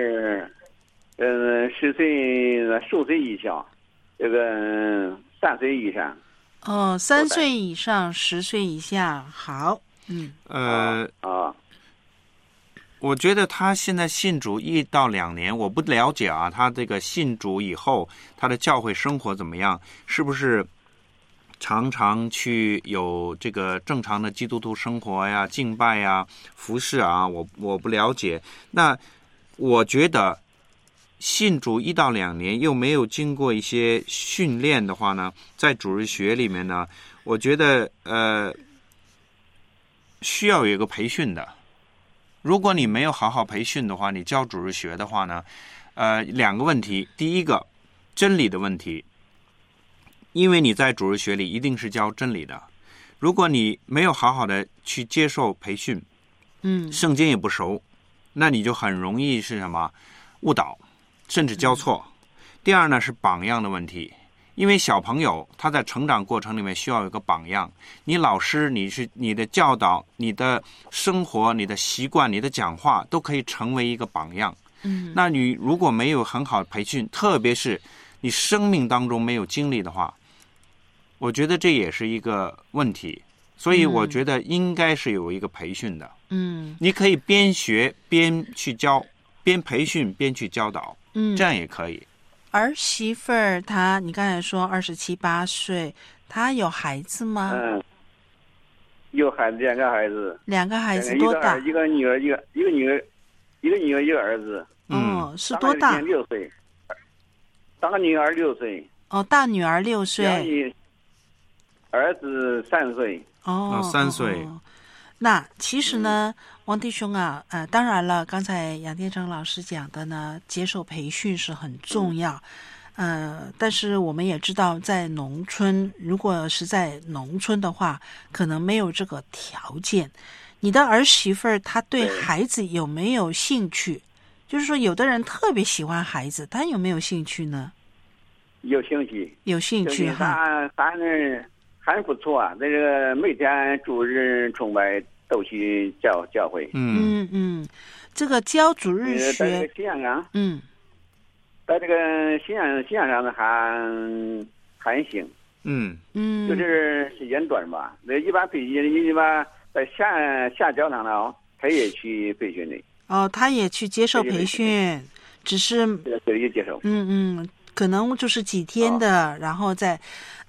嗯，十岁、十岁以下，这个三岁以上。
哦，三岁以上，十岁以下，好，嗯，
呃
啊。啊
我觉得他现在信主一到两年，我不了解啊，他这个信主以后，他的教会生活怎么样？是不是常常去有这个正常的基督徒生活呀、敬拜呀、服侍啊？我我不了解。那我觉得信主一到两年又没有经过一些训练的话呢，在主日学里面呢，我觉得呃需要有一个培训的。如果你没有好好培训的话，你教主日学的话呢，呃，两个问题。第一个，真理的问题，因为你在主日学里一定是教真理的。如果你没有好好的去接受培训，
嗯，
圣经也不熟，那你就很容易是什么误导，甚至教错。嗯、第二呢是榜样的问题。因为小朋友他在成长过程里面需要有个榜样，你老师你是你的教导、你的生活、你的习惯、你的讲话都可以成为一个榜样。
嗯，
那你如果没有很好的培训，特别是你生命当中没有经历的话，我觉得这也是一个问题。所以我觉得应该是有一个培训的。
嗯，
你可以边学边去教，边培训边去教导，
嗯，
这样也可以。
儿媳妇儿，她你刚才说二十七八岁，她有孩子吗？
嗯，有孩子，两个孩子。
两个孩子多大？
一个女儿，一个一个女儿，一个女儿，一个儿子。
嗯，是多大？
六岁。大女儿六岁。
哦，大女儿六岁。
儿子三岁。
哦，
三岁。
哦那其实呢，王弟兄啊，呃，当然了，刚才杨天成老师讲的呢，接受培训是很重要，呃，但是我们也知道，在农村，如果是在农村的话，可能没有这个条件。你的儿媳妇儿她对孩子有没有兴趣？就是说，有的人特别喜欢孩子，他有没有兴趣呢？
有兴趣，
有兴趣哈，
他他呢还不错啊，这个每天主日崇拜。都去教教会，
嗯嗯，这个教主日学，
在这个信仰上，
嗯，
在这个信仰信仰上呢还还行，
嗯
嗯，
就是时间短吧。那一般培训，一般在下下教堂了，他也去培训的。
哦，他也去接受培训，只是
也接受，
嗯嗯，可能就是几天的，哦、然后再。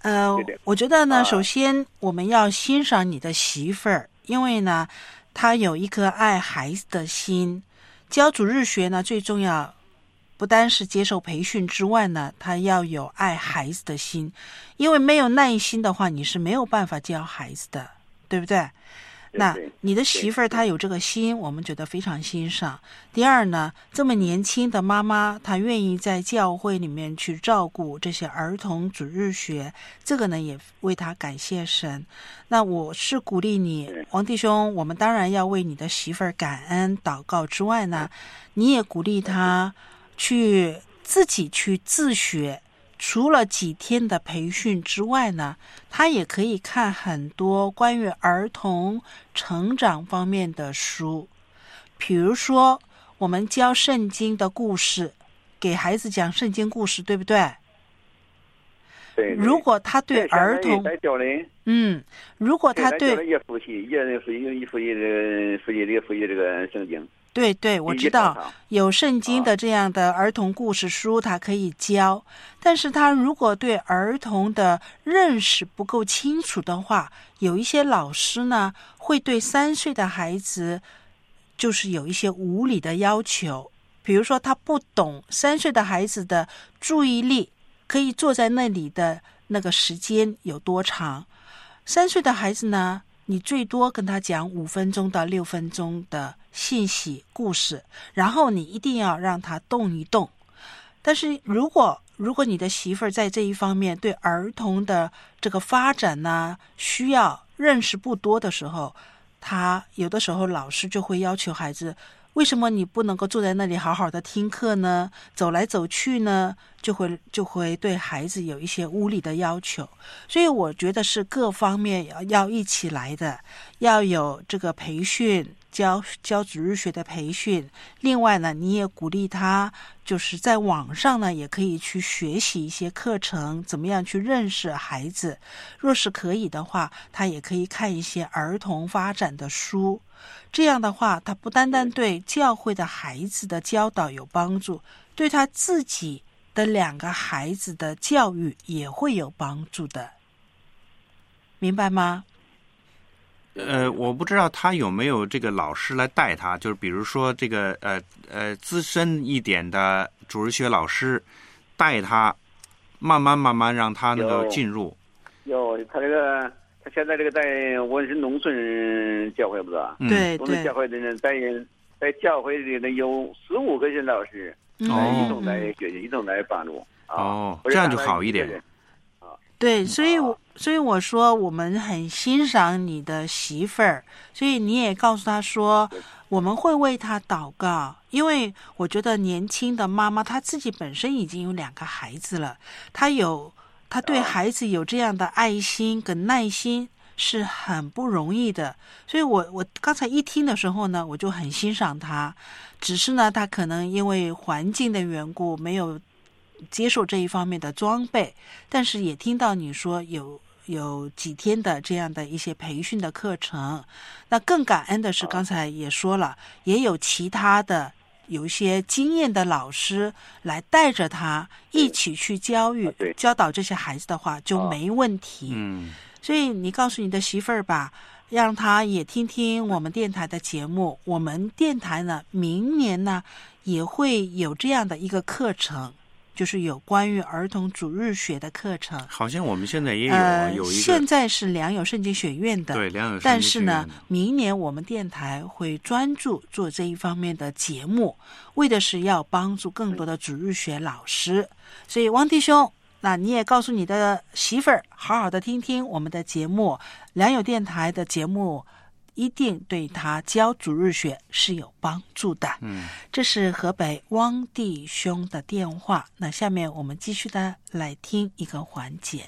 呃
对对，
我觉得呢，
啊
首先我们要欣赏你的媳妇儿，因为呢，她有一颗爱孩子的心。教主日学呢，最重要不单是接受培训之外呢，她要有爱孩子的心，因为没有耐心的话，你是没有办法教孩子的，对不对？那你的媳妇儿她有这个心，我们觉得非常欣赏。第二呢，这么年轻的妈妈，她愿意在教会里面去照顾这些儿童主日学，这个呢也为她感谢神。那我是鼓励你，王弟兄，我们当然要为你的媳妇儿感恩祷告之外呢，你也鼓励她去自己去自学。除了几天的培训之外呢，他也可以看很多关于儿童成长方面的书，比如说我们教圣经的故事，给孩子讲圣经故事，对不对？
对。
如果他对儿童，嗯，如果他对
也复习，也复习，复习这个复习这个复习这个圣经。
对对，我知道有圣经的这样的儿童故事书，他可以教。但是他如果对儿童的认识不够清楚的话，有一些老师呢，会对三岁的孩子就是有一些无理的要求。比如说他不懂三岁的孩子的注意力可以坐在那里的那个时间有多长。三岁的孩子呢，你最多跟他讲五分钟到六分钟的信息故事，然后你一定要让他动一动。但是如果如果你的媳妇儿在这一方面对儿童的这个发展呢，需要认识不多的时候，他有的时候老师就会要求孩子，为什么你不能够坐在那里好好的听课呢？走来走去呢？就会就会对孩子有一些无理的要求。所以我觉得是各方面要要一起来的，要有这个培训，教教主日学的培训。另外呢，你也鼓励他，就是在网上呢也可以去学习一些课程，怎么样去认识孩子。若是可以的话，他也可以看一些儿童发展的书。这样的话，他不单单对教会的孩子的教导有帮助，对他自己的两个孩子的教育也会有帮助的，明白吗？
呃，我不知道他有没有这个老师来带他，就是比如说这个呃呃资深一点的主日学老师带他，慢慢慢慢让他能够进入。
有，有他这个他现在这个在我是农村教会不是吧？
对对。
农村教会的人在在教会里呢有十五个人老师，
哦，
一同来学习，一同来帮助。
哦，这样就好一点。
对，所以我所以我说我们很欣赏你的媳妇儿，所以你也告诉她说，我们会为她祷告，因为我觉得年轻的妈妈她自己本身已经有两个孩子了，她有她对孩子有这样的爱心跟耐心是很不容易的，所以我我刚才一听的时候呢，我就很欣赏她，只是呢，她可能因为环境的缘故没有接受这一方面的装备，但是也听到你说有有几天的这样的一些培训的课程。那更感恩的是刚才也说了，也有其他的有一些经验的老师来带着他一起去教育教导这些孩子的话就没问题。
嗯，
所以你告诉你的媳妇儿吧，让他也听听我们电台的节目。我们电台呢明年呢也会有这样的一个课程，就是有关于儿童主日学的课程。
好像我们现在也有、
呃、
有一个，
现在是良友圣经学院的，
对，良友圣经学院的。
但是呢，明年我们电台会专注做这一方面的节目，为的是要帮助更多的主日学老师。所以汪弟兄，那你也告诉你的媳妇儿，好好的听听我们的节目，良友电台的节目一定对他教主日学是有帮助的。
嗯，
这是河北汪弟兄的电话。那下面我们继续的来听一个环节。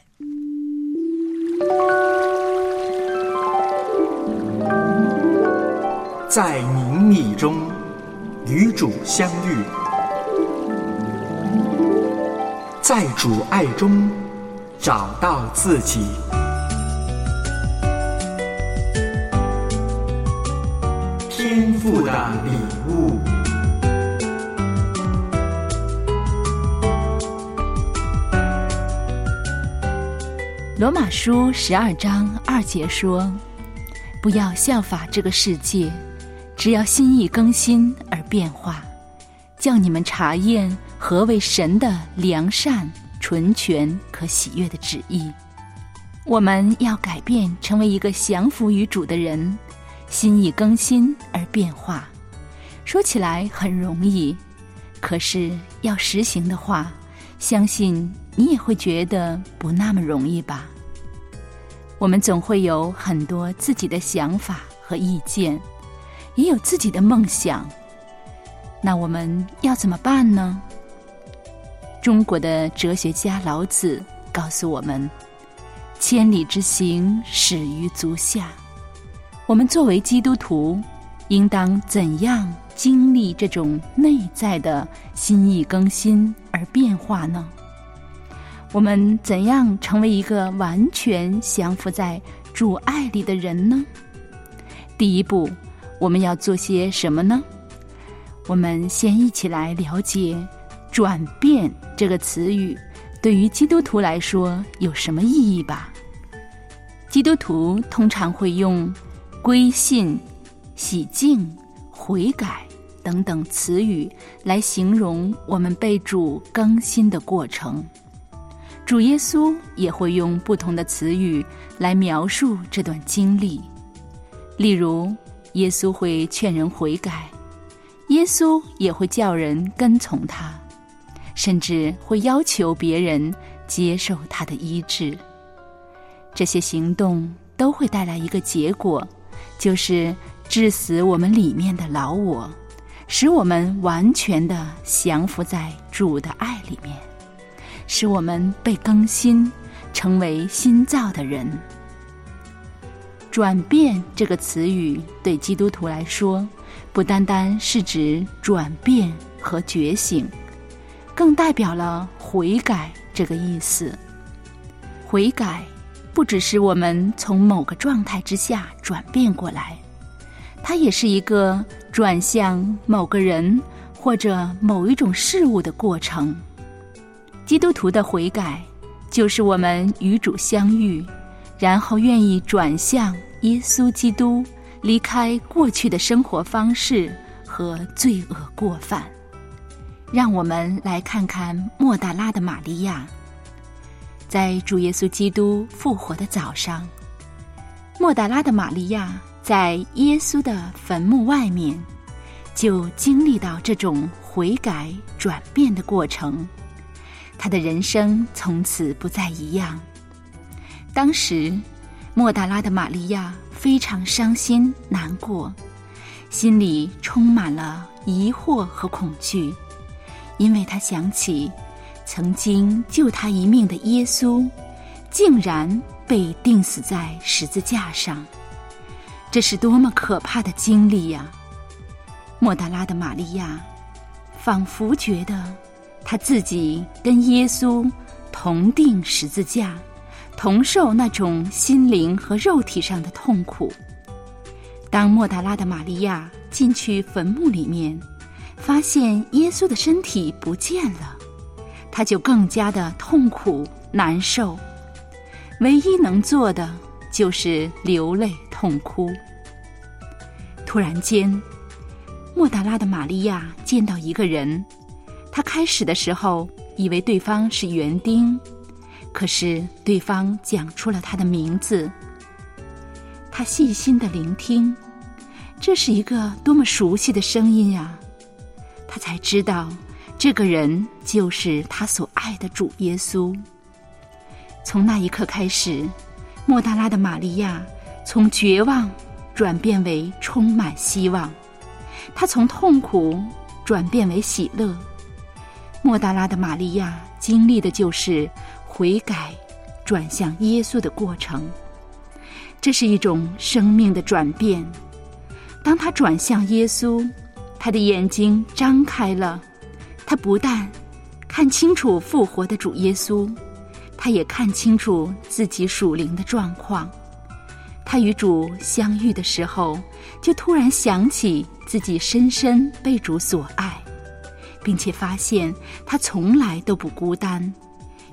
在宁密中与主相遇，在主爱中找到自己。天父的礼物。
罗马书十二章二节说，不要效法这个世界，只要心意更新而变化，叫你们查验何为神的良善、纯全、可喜悦的旨意。我们要改变，成为一个降服于主的人，心意更新而变化。说起来很容易，可是要实行的话，相信你也会觉得不那么容易吧。我们总会有很多自己的想法和意见，也有自己的梦想，那我们要怎么办呢？中国的哲学家老子告诉我们，千里之行，始于足下。我们作为基督徒，应当怎样经历这种内在的心意更新而变化呢？我们怎样成为一个完全降服在主爱里的人呢？第一步，我们要做些什么呢？我们先一起来了解转变这个词语对于基督徒来说有什么意义吧。基督徒通常会用归信、洗净、悔改等等词语来形容我们被主更新的过程。主耶稣也会用不同的词语来描述这段经历。例如，耶稣会劝人悔改，耶稣也会叫人跟从他，甚至会要求别人接受他的医治。这些行动都会带来一个结果，就是致死我们里面的老我，使我们完全的降服在主的爱里面，使我们被更新，成为新造的人。转变这个词语对基督徒来说，不单单是指转变和觉醒，更代表了悔改这个意思。悔改不只是我们从某个状态之下转变过来，它也是一个转向某个人或者某一种事物的过程。基督徒的悔改就是我们与主相遇，然后愿意转向耶稣基督，离开过去的生活方式和罪恶过犯。让我们来看看抹大拉的玛利亚。在主耶稣基督复活的早上，抹大拉的玛利亚在耶稣的坟墓外面，就经历到这种悔改转变的过程。她的人生从此不再一样。当时抹大拉的玛利亚非常伤心难过，心里充满了疑惑和恐惧，因为她想起曾经救她一命的耶稣竟然被钉死在十字架上，这是多么可怕的经历呀！抹大拉的玛利亚仿佛觉得她自己跟耶稣同钉十字架，同受那种心灵和肉体上的痛苦。当抹大拉的玛利亚进去坟墓里面，发现耶稣的身体不见了，她就更加的痛苦难受，唯一能做的就是流泪痛哭。突然间，抹大拉的玛利亚见到一个人，她开始的时候以为对方是园丁，可是对方讲出了他的名字。她细心的聆听，这是一个多么熟悉的声音啊！她才知道这个人就是她所爱的主耶稣。从那一刻开始，抹大拉的玛利亚从绝望转变为充满希望，她从痛苦转变为喜乐。抹大拉的玛利亚经历的就是悔改转向耶稣的过程，这是一种生命的转变。当她转向耶稣，她的眼睛张开了，她不但看清楚复活的主耶稣，她也看清楚自己属灵的状况。她与主相遇的时候，就突然想起自己深深被主所爱，并且发现她从来都不孤单，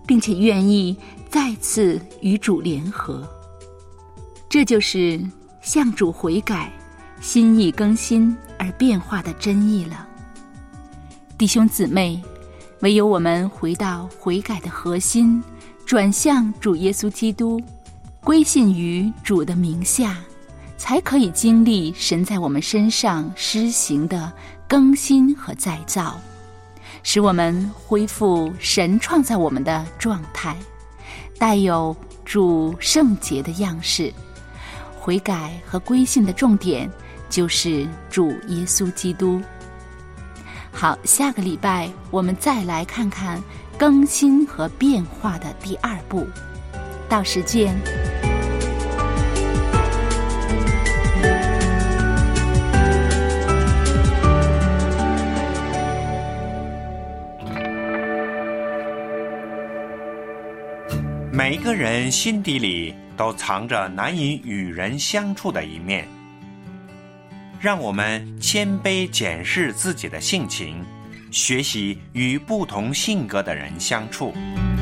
并且愿意再次与主联合。这就是向主悔改、心意更新而变化的真意了。弟兄姊妹，唯有我们回到悔改的核心，转向主耶稣基督，归信于主的名下，才可以经历神在我们身上施行的更新和再造，使我们恢复神创造我们的状态，带有主圣洁的样式。悔改和归信的重点就是主耶稣基督。好，下个礼拜我们再来看看更新和变化的第二步。到时见。
每一个人心底里都藏着难以与人相处的一面，让我们谦卑检视自己的性情，学习与不同性格的人相处。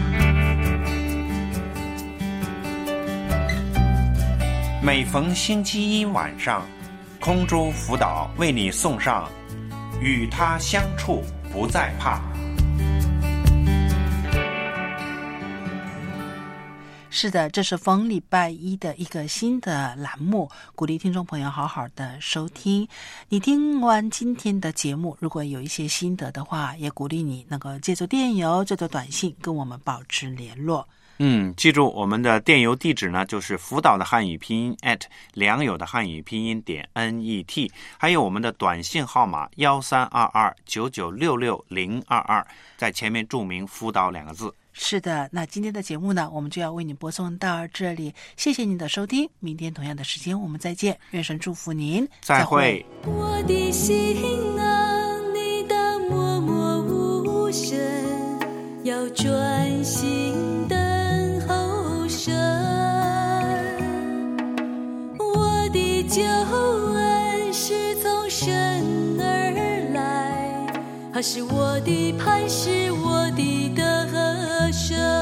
每逢星期一晚上，空中辅导为你送上与他相处不再怕。
是的，这是逢礼拜一的一个新的栏目，鼓励听众朋友好好的收听。你听完今天的节目，如果有一些心得的话，也鼓励你能够借助电邮、借助短信跟我们保持联络。
嗯，记住我们的电邮地址呢，就是辅导的汉语拼音 at 良友的汉语拼音点 net， 还有我们的短信号码幺三二二九九六六零二二，在前面注明辅导两个字。
是的，那今天的节目呢，我们就要为你播送到这里，谢谢您的收听，明天同样的时间我们再见，愿神祝福您，
再会。
我的心啊，你当默默无声，要专心等候神。我的救恩是从神而来，他是我的磐石，我的得胜。